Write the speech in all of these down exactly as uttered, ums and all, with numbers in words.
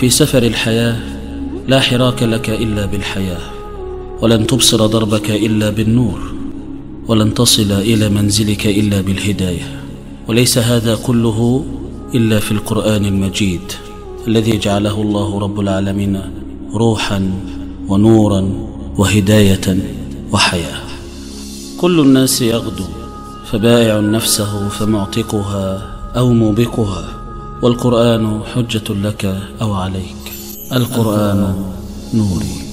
في سفر الحياة لا حراك لك إلا بالحياة، ولن تبصر دربك إلا بالنور، ولن تصل إلى منزلك إلا بالهداية. وليس هذا كله إلا في القرآن المجيد الذي جعله الله رب العالمين روحا ونورا وهداية وحياة. كل الناس يغدو فبائع نفسه فمعتقها أو موبقها، والقرآن حجة لك أو عليك. القرآن نوري.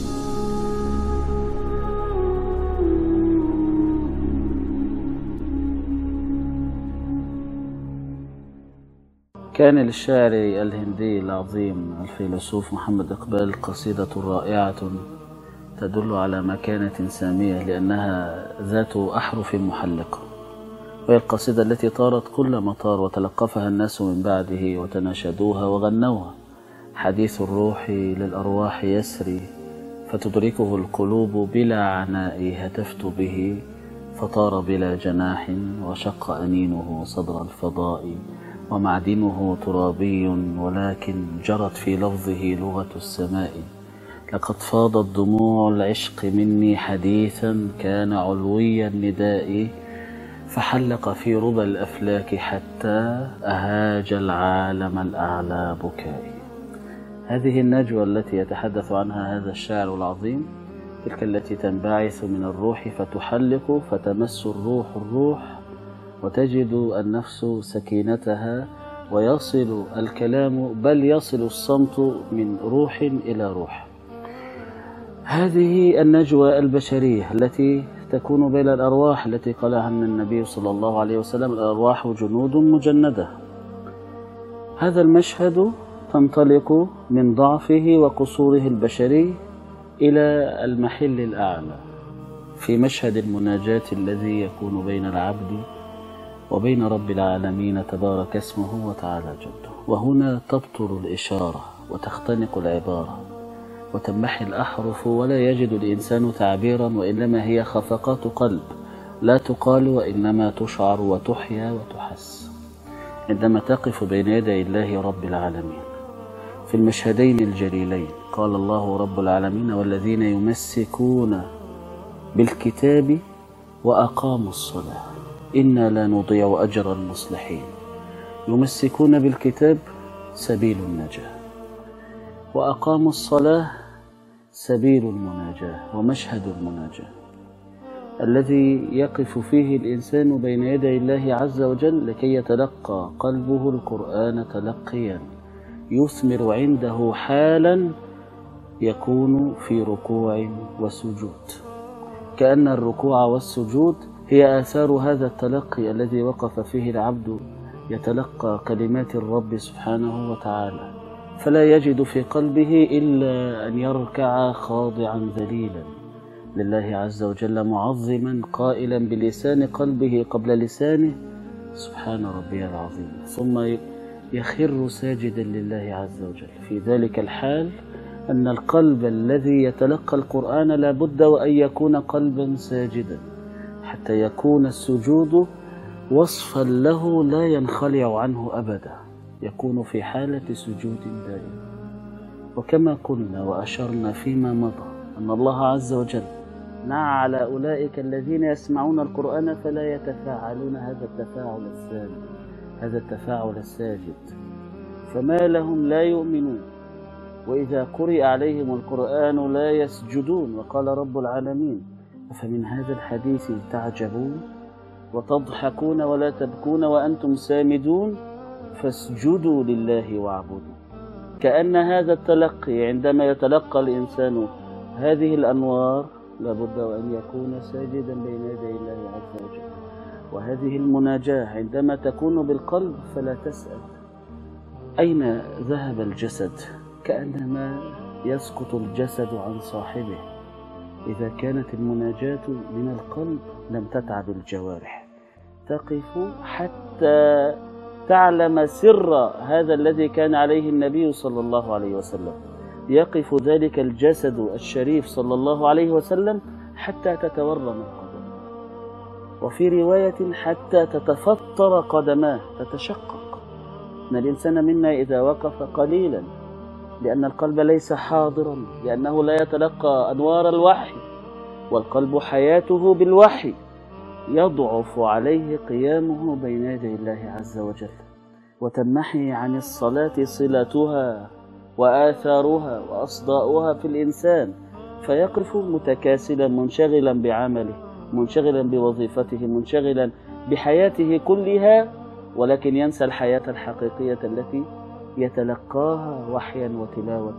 كان للشاعر الهندي العظيم الفيلسوف محمد إقبال قصيدة رائعة تدل على مكانة سامية لأنها ذات أحرف محلقة، وهي القصيدة التي طارت كل مطار وتلقفها الناس من بعده وتناشدوها وغنوها: حديث الروح للأرواح يسري فتدركه القلوب بلا عناء، هتفت به فطار بلا جناح وشق أنينه صدر الفضاء، ومعدنه ترابي ولكن جرت في لفظه لغة السماء. لقد فاضت دموع العشق مني حديثا كان علوي النداء، فحلق في ربى الأفلاك حتى أهاج العالم الأعلى بكائي. هذه النجوى التي يتحدث عنها هذا الشاعر العظيم تلك التي تنبعث من الروح فتحلق فتمس الروح الروح وتجد النفس سكينتها، ويصل الكلام بل يصل الصمت من روح إلى روح. هذه النجوى البشرية التي تكون بين الأرواح التي قال عنها النبي صلى الله عليه وسلم: الأرواح جنود مجندة. هذا المشهد تنطلق من ضعفه وقصوره البشري إلى المحل الأعلى في مشهد المناجاة الذي يكون بين العبد وبين رب العالمين تبارك اسمه وتعالى جده. وهنا تبطل الإشارة وتختنق العبارة وتنمحي الأحرف، ولا يجد الإنسان تعبيرا، وإنما هي خفقات قلب لا تقال وإنما تشعر وتحيا وتحس عندما تقف بين يدي الله رب العالمين. في المشهدين الجليلين قال الله رب العالمين: والذين يمسكون بالكتاب وأقاموا الصلاة إنا لا نضيع أجر المصلحين. يمسكون بالكتاب سبيل النجاة، وأقاموا الصلاة سبيل المناجاة ومشهد المناجاة الذي يقف فيه الإنسان بين يدي الله عز وجل لكي يتلقى قلبه القرآن تلقيا يثمر عنده حالا يكون في ركوع وسجود، كأن الركوع والسجود هي آثار هذا التلقي الذي وقف فيه العبد يتلقى كلمات الرب سبحانه وتعالى، فلا يجد في قلبه إلا أن يركع خاضعا ذليلا لله عز وجل معظما قائلا بلسان قلبه قبل لسانه: سبحان ربي العظيم، ثم يخر ساجدا لله عز وجل. في ذلك الحال أن القلب الذي يتلقى القرآن لا بد وأن يكون قلبا ساجدا، حتى يكون السجود وصفا له لا ينخلع عنه أبدا، يكون في حالة سجود دائم. وكما قلنا وأشرنا فيما مضى أن الله عز وجل نعى على أولئك الذين يسمعون القرآن فلا يتفاعلون هذا التفاعل الساجد هذا التفاعل الساجد فما لهم لا يؤمنون، وإذا قرئ عليهم القرآن لا يسجدون. وقال رب العالمين: فمن هذا الحديث تعجبون وتضحكون ولا تبكون وأنتم سامدون فاسجدوا لله واعبدوا. كأن هذا التلقي عندما يتلقى الإنسان هذه الأنوار لابد وأن يكون ساجدا بين يدي الله عز وجل. وهذه المناجاة عندما تكون بالقلب فلا تسأل أين ذهب الجسد، كأنما يسقط الجسد عن صاحبه. إذا كانت المناجاة من القلب لم تتعب الجوارح، تقف حتى تعلم سر هذا الذي كان عليه النبي صلى الله عليه وسلم. يقف ذلك الجسد الشريف صلى الله عليه وسلم حتى تتورم القدم، وفي رواية حتى تتفطر قدماه تتشقق. إن الإنسان منا إذا وقف قليلا لأن القلب ليس حاضرا، لأنه لا يتلقى أنوار الوحي، والقلب حياته بالوحي، يضعف عليه قيامه بين يدي الله عز وجل، وتنمحي عن الصلاة صلتها وآثارها وأصداؤها في الإنسان، فيقف متكاسلا منشغلا بعمله، منشغلا بوظيفته، منشغلا بحياته كلها، ولكن ينسى الحياة الحقيقية التي يتلقاها وحيا وتلاوة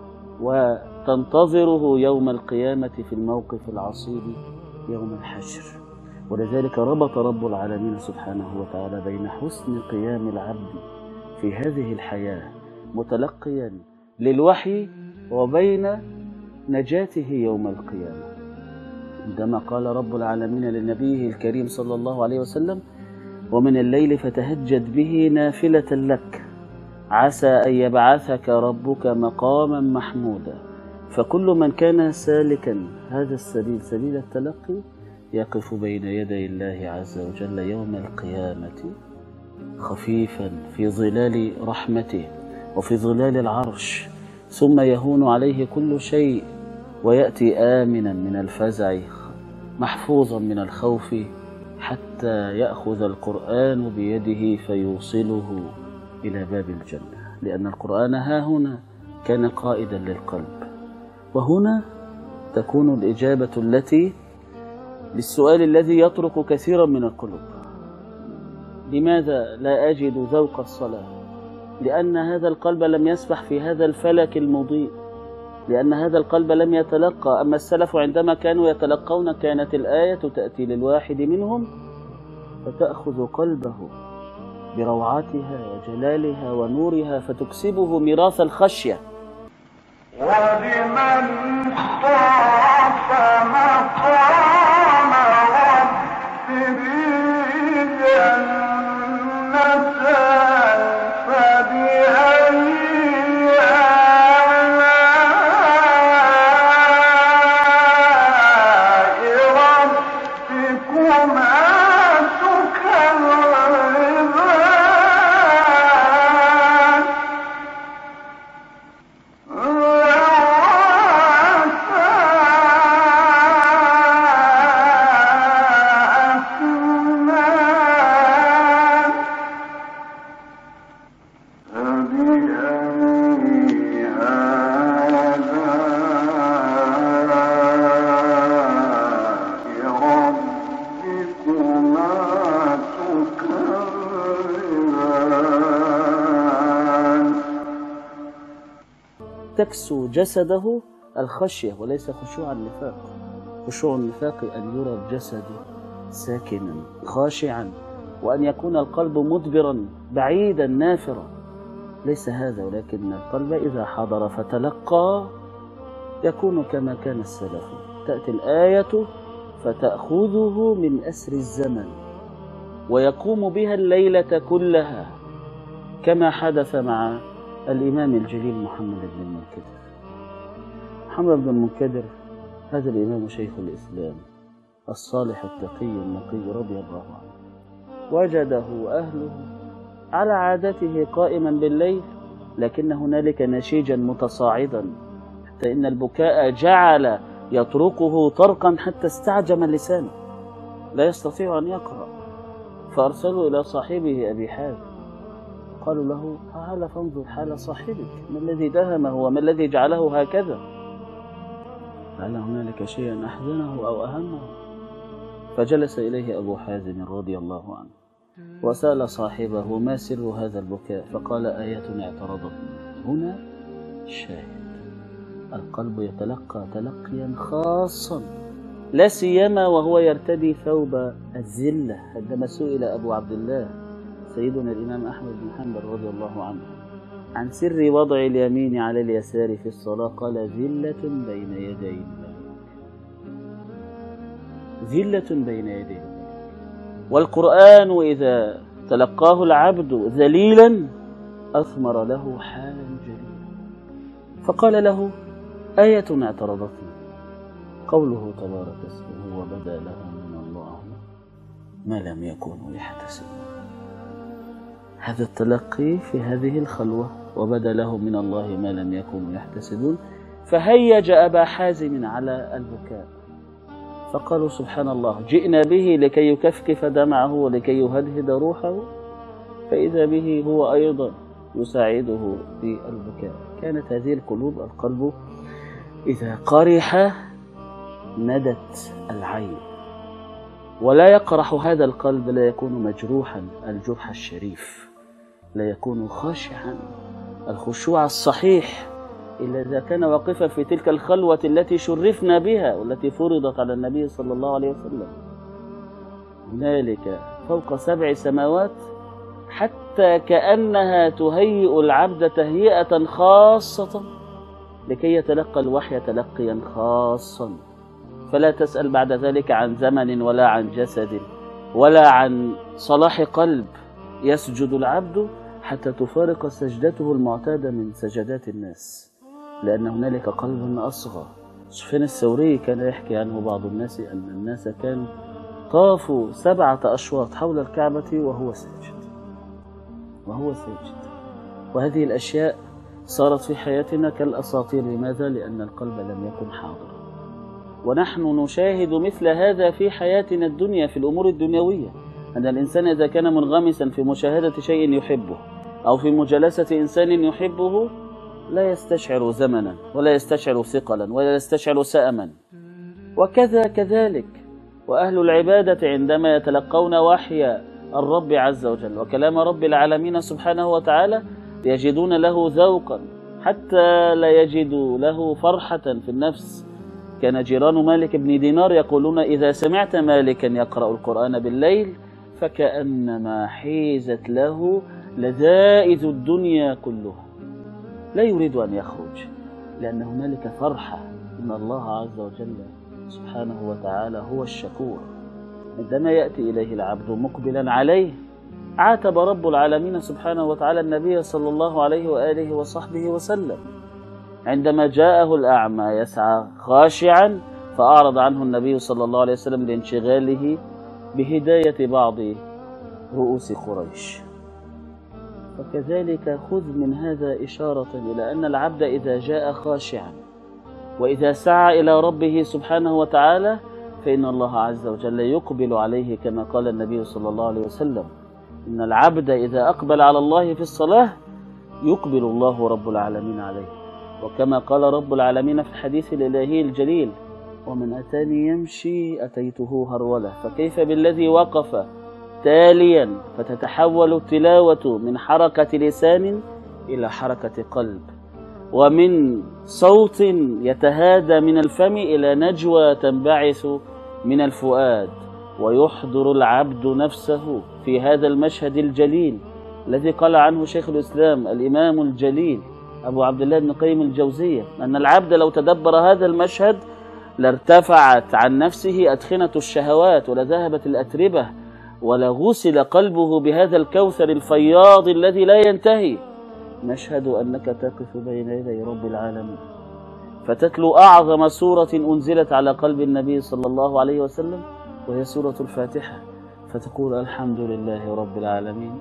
وتنتظره يوم القيامة في الموقف العصيب يوم الحشر. ولذلك ربط رب العالمين سبحانه وتعالى بين حسن قيام العبد في هذه الحياة متلقيا للوحي وبين نجاته يوم القيامة، عندما قال رب العالمين لنبيه الكريم صلى الله عليه وسلم: ومن الليل فتهجد به نافلة لك عسى أن يبعثك ربك مقاما محمودا. فكل من كان سالكا هذا السبيل، سبيل التلقي، يقف بين يدي الله عز وجل يوم القيامة خفيفا في ظلال رحمته وفي ظلال العرش، ثم يهون عليه كل شيء ويأتي آمنا من الفزع محفوظا من الخوف، حتى يأخذ القرآن بيده فيوصله إلى باب الجنة، لأن القرآن ها هنا كان قائدا للقلب. وهنا تكون الإجابة التي للسؤال الذي يطرق كثيرا من القلوب: لماذا لا أجد ذوق الصلاة؟ لأن هذا القلب لم يسبح في هذا الفلك المضيء، لأن هذا القلب لم يتلقى. أما السلف عندما كانوا يتلقون كانت الآية تأتي للواحد منهم فتأخذ قلبه بروعتها وجلالها ونورها فتكسبه ميراث الخشية. ولمن خاف مقام ربه جنتان فبأي تكسو جسده الخشية وليس خشوع النفاق. خشوع النفاق أن يرى الجسد ساكنا خاشعا، وأن يكون القلب مدبرا بعيدا نافرا. ليس هذا، ولكن القلب إذا حضر فتلقى يكون كما كان السلف، تأتي الآية فتأخذه من أسر الزمن ويقوم بها الليلة كلها، كما حدث مع الإمام الجليل محمد بن المنكدر. محمد بن المنكدر هذا الإمام شيخ الإسلام الصالح التقي النقي رضي الله عنه، وجده أهله على عادته قائما بالليل، لكن هنالك نشيجا متصاعدا حتى إن البكاء جعل يطرقه طرقا حتى استعجم اللسان لا يستطيع أن يقرأ. فأرسلوا إلى صاحبه أبي حازم، قالوا له: تعال فانظر حال صاحبك، ما الذي دهمه وما الذي جعله هكذا؟ لعل هنالك شيئا أحزنه أو أهمه. فجلس إليه أبو حازم رضي الله عنه وسأل صاحبه: ما سر هذا البكاء؟ فقال: آية اعترضتني. هنا الشاهد، القلب يتلقى تلقيا خاصا، لا سيما وهو يرتدي ثوب الذلة. عندما سئل أبو عبد الله سيدنا الإمام أحمد بن حنبل رضي الله عنه عن سر وضع اليمين على اليسار في الصلاة، قال: ذلة بين يدي الله، ذلة بين يدي الله. والقرآن إذا تلقاه العبد ذليلا أثمر له حالا جليلا. فقال له: آية اعترضتني، قوله تبارك اسمه وبدا لهم من الله ما لم يكونوا يحتسبون. هذا التلقي في هذه الخلوة، وبدا لهم من الله ما لم يكونوا يحتسبون، فهيج أبا حازم على البكاء، فقالوا سبحان الله، جئنا به لكي يكفكف دمعه ولكي يهدهد روحه، فإذا به هو أيضا يساعده في البكاء. كانت هذه القلوب، القلب إذا قرح ندت العين، ولا يقرح هذا القلب، لا يكون مجروحا الجرح الشريف، لا يكون خاشعا الخشوع الصحيح، إلا إذا كان واقفا في تلك الخلوة التي شرفنا بها والتي فرضت على النبي صلى الله عليه وسلم. هنالك فوق سبع سماوات حتى كأنها تهيئ العبد تهيئة خاصة لكي يتلقى الوحي تلقيا خاصا، فلا تسأل بعد ذلك عن زمن ولا عن جسد ولا عن صلاح قلب يسجد العبد حتى تفارق سجدته المعتادة من سجدات الناس، لأن هنالك قلب أصغى. سفيان الثوري كان يحكي عنه بعض الناس أن الناس كانوا طافوا سبعة أشواط حول الكعبة وهو ساجد وهو ساجد وهذه الأشياء صارت في حياتنا كالأساطير. لماذا؟ لأن القلب لم يكن حاضرا، ونحن نشاهد مثل هذا في حياتنا الدنيا، في الأمور الدنيوية، أن الإنسان إذا كان منغمسا في مشاهدة شيء يحبه أو في مجالسة إنسان يحبه لا يستشعر زمنا ولا يستشعر ثقلا ولا يستشعر سأما. وكذا كذلك وأهل العبادة عندما يتلقون وحي الرب عز وجل وكلام رب العالمين سبحانه وتعالى يجدون له ذوقا حتى لا يجدوا له فرحة في النفس. كان جيران مالك بن دينار يقولون إذا سمعت مالكا يقرأ القرآن بالليل فكأنما حيزت له لذائذ الدنيا كلها، لا يريد أن يخرج، لأن هنالك فرحة إن الله عز وجل سبحانه وتعالى هو الشكور. عندما يأتي إليه العبد مقبلا عليه، عاتب رب العالمين سبحانه وتعالى النبي صلى الله عليه وآله وصحبه وسلم عندما جاءه الأعمى يسعى خاشعا فأعرض عنه النبي صلى الله عليه وسلم لانشغاله بهداية بعض رؤوس قريش. فكذلك خذ من هذا إشارة إلى أن العبد إذا جاء خاشعا وإذا سعى إلى ربه سبحانه وتعالى فإن الله عز وجل يقبل عليه، كما قال النبي صلى الله عليه وسلم إن العبد إذا أقبل على الله في الصلاة يقبل الله رب العالمين عليه، وكما قال رب العالمين في الحديث الإلهي الجليل ومن أتاني يمشي أتيته هرولة، فكيف بالذي وقف تاليا فتتحول التلاوة من حركة لسان إلى حركة قلب، ومن صوت يتهادى من الفم إلى نجوى تنبعث من الفؤاد، ويحضر العبد نفسه في هذا المشهد الجليل الذي قال عنه شيخ الإسلام الإمام الجليل أبو عبد الله بن قيم الجوزية أن العبد لو تدبر هذا المشهد لارتفعت عن نفسه أدخنة الشهوات ولذهبت الأتربة ولغسل قلبه بهذا الكوثر الفياض الذي لا ينتهي. نشهد أنك تقف بين يدي رب العالمين فتتلو أعظم سورة أنزلت على قلب النبي صلى الله عليه وسلم وهي سورة الفاتحة، فتقول الحمد لله رب العالمين.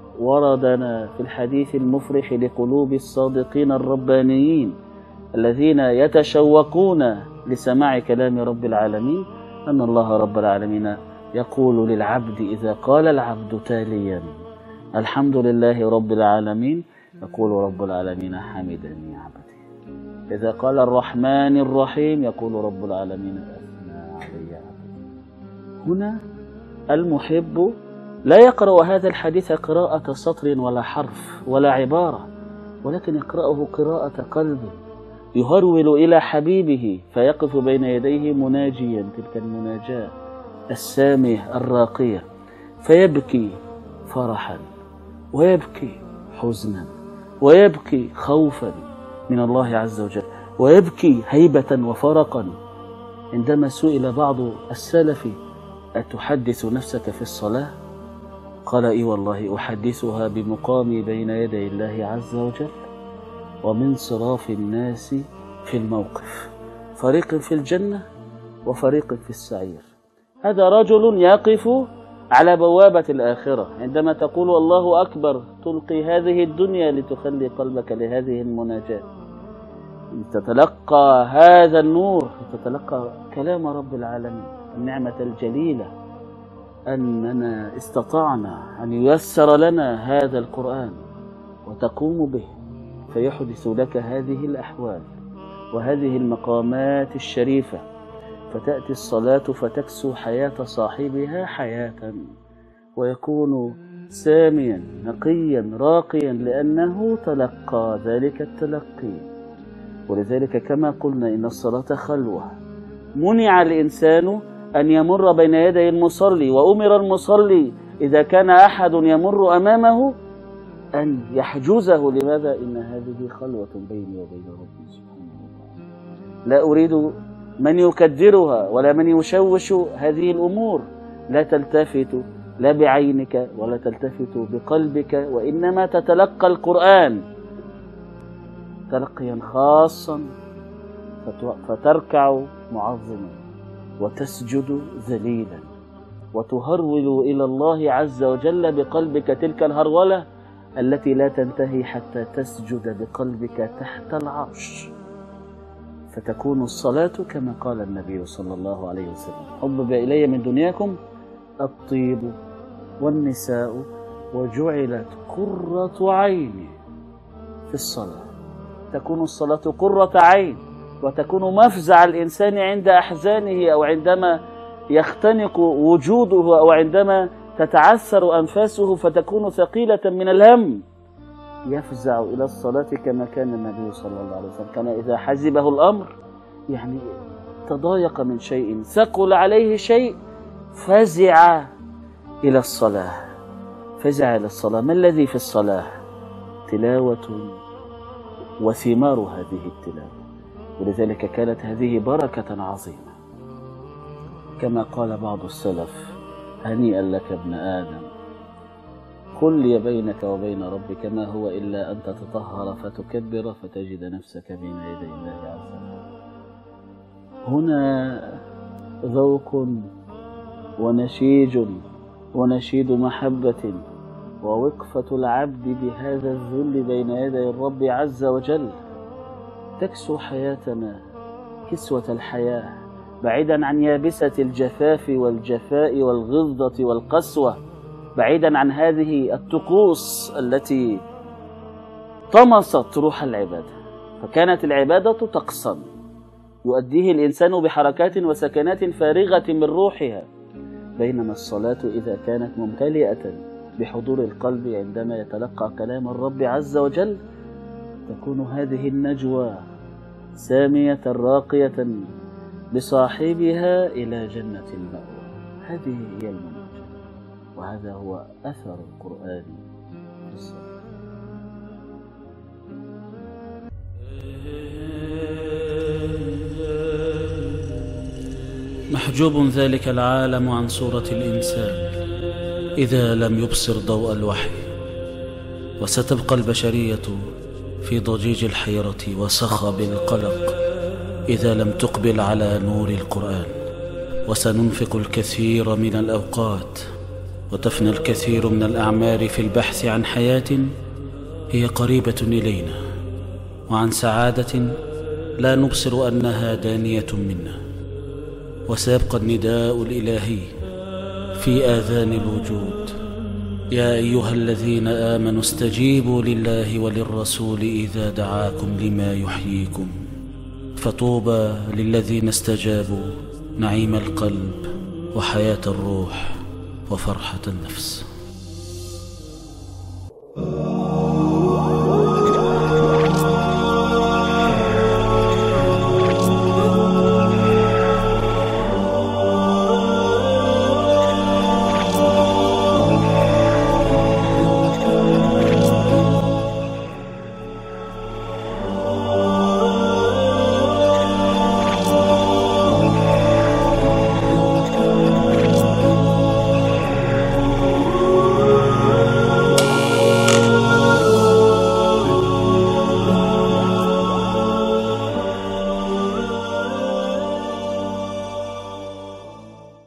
وردنا في الحديث المفرح لقلوب الصادقين الربانيين الذين يتشوقون لسماع كلام رب العالمين أن الله رب العالمين يقول للعبد إذا قال العبد تاليا الحمد لله رب العالمين يقول رب العالمين حمدني عبدي، إذا قال الرحمن الرحيم يقول رب العالمين أثنى علي عبدي. هنا المحب لا يقرأ هذا الحديث قراءة سطر ولا حرف ولا عبارة، ولكن يقرأه قراءة قلب يهرول إلى حبيبه فيقف بين يديه مناجيا تلك المناجاة السامية الراقية، فيبكي فرحا ويبكي حزنا ويبكي خوفا من الله عز وجل ويبكي هيبة وفرقا. عندما سئل بعض السلف أتحدث نفسك في الصلاة؟ قال إي والله أحدثها بمقامي بين يدي الله عز وجل ومن صراف الناس في الموقف، فريق في الجنة وفريق في السعير. هذا رجل يقف على بوابة الآخرة. عندما تقول الله أكبر تلقي هذه الدنيا لتخلي قلبك لهذه المناجاة، تتلقى هذا النور، تتلقى كلام رب العالمين. النعمة الجليلة أننا استطعنا أن ييسر لنا هذا القرآن وتقوم به، فيحدث لك هذه الأحوال وهذه المقامات الشريفة، فتأتي الصلاة فتكسو حياة صاحبها حياة، ويكون ساميا نقيا راقيا لأنه تلقى ذلك التلقي. ولذلك كما قلنا إن الصلاة خلوة، منع الإنسان أن يمر بين يدي المصلي، وأمر المصلي إذا كان أحد يمر أمامه أن يحجزه. لماذا؟ إن هذه خلوة بيني وبين ربي سبحانه وتعالى، لا أريد من يكدرها ولا من يشوش هذه الأمور. لا تلتفت لا بعينك ولا تلتفت بقلبك، وإنما تتلقى القرآن تلقيا خاصا، فتركع معظما وتسجد ذليلا وتهرول إلى الله عز وجل بقلبك تلك الهرولة التي لا تنتهي حتى تسجد بقلبك تحت العرش. فتكون الصلاة كما قال النبي صلى الله عليه وسلم: حبب إلي من دنياكم الطيب والنساء وجعلت قرة عيني في الصلاة. تكون الصلاة قرة عين، وتكون مفزع الإنسان عند أحزانه، أو عندما يختنق وجوده، أو عندما تتعثر أنفاسه فتكون ثقيلة من الهم، يفزع إلى الصلاة كما كان النبي صلى الله عليه وسلم. كان إذا حزبه الأمر، يعني تضايق من شيء، ثقل عليه شيء، فزع إلى الصلاة فزع إلى الصلاة. ما الذي في الصلاة؟ تلاوة وثمار هذه التلاوة. ولذلك كانت هذه بركة عظيمة، كما قال بعض السلف: هنيئا لك ابن آدم، قل لي بينك وبين ربك ما هو إلا أن تتطهر فتكبر فتجد نفسك بين يدي الله عز وجل. هنا ذوق ونشيج ونشيد محبة، ووقفة العبد بهذا الذل بين يدي الرب عز وجل. تكسو حياتنا كسوة الحياة، بعيدا عن يابسة الجفاف والجفاء والغلظة والقسوة، بعيدا عن هذه الطقوس التي طمست روح العبادة. فكانت العبادة طقسا يؤديه الإنسان بحركات وسكنات فارغة من روحها، بينما الصلاة إذا كانت ممتلئة بحضور القلب عندما يتلقى كلام الرب عز وجل، تكون هذه النجوى سامية راقية بصاحبها إلى جنة المأوى. هذه هي المناجاة، وهذا هو أثر القرآن في الصلاة. محجوب ذلك العالم عن صورة الإنسان إذا لم يبصر ضوء الوحي، وستبقى البشرية في ضجيج الحيرة وصخب القلق إذا لم تقبل على نور القرآن. وسننفق الكثير من الأوقات وتفنى الكثير من الأعمار في البحث عن حياة هي قريبة إلينا، وعن سعادة لا نبصر أنها دانية منا. وسيبقى النداء الإلهي في آذان الوجود: يا أيها الذين آمنوا استجيبوا لله وللرسول إذا دعاكم لما يحييكم. فطوبى للذين استجابوا نعيم القلب وحياة الروح وفرحة النفس.